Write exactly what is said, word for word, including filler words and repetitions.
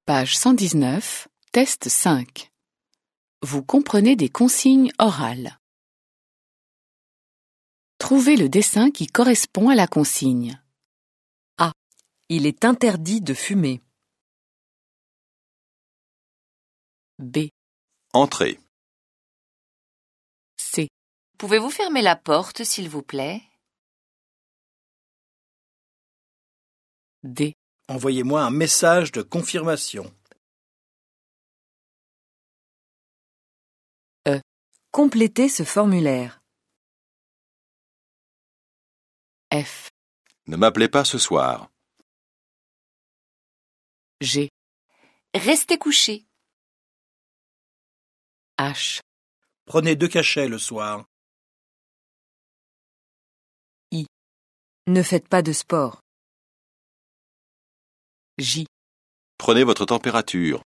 Page cent dix-neuf, test cinq. Vous comprenez des consignes orales. Trouvez le dessin qui correspond à la consigne. A. Il est interdit de fumer. B. Entrez. C. Pouvez-vous fermer la porte, s'il vous plaît? D. Envoyez-moi un message de confirmation. Complétez ce formulaire. F. Ne m'appelez pas ce soir. G. Restez couché. H. Prenez deux cachets le soir. Ne faites pas de sport. J. Prenez votre température.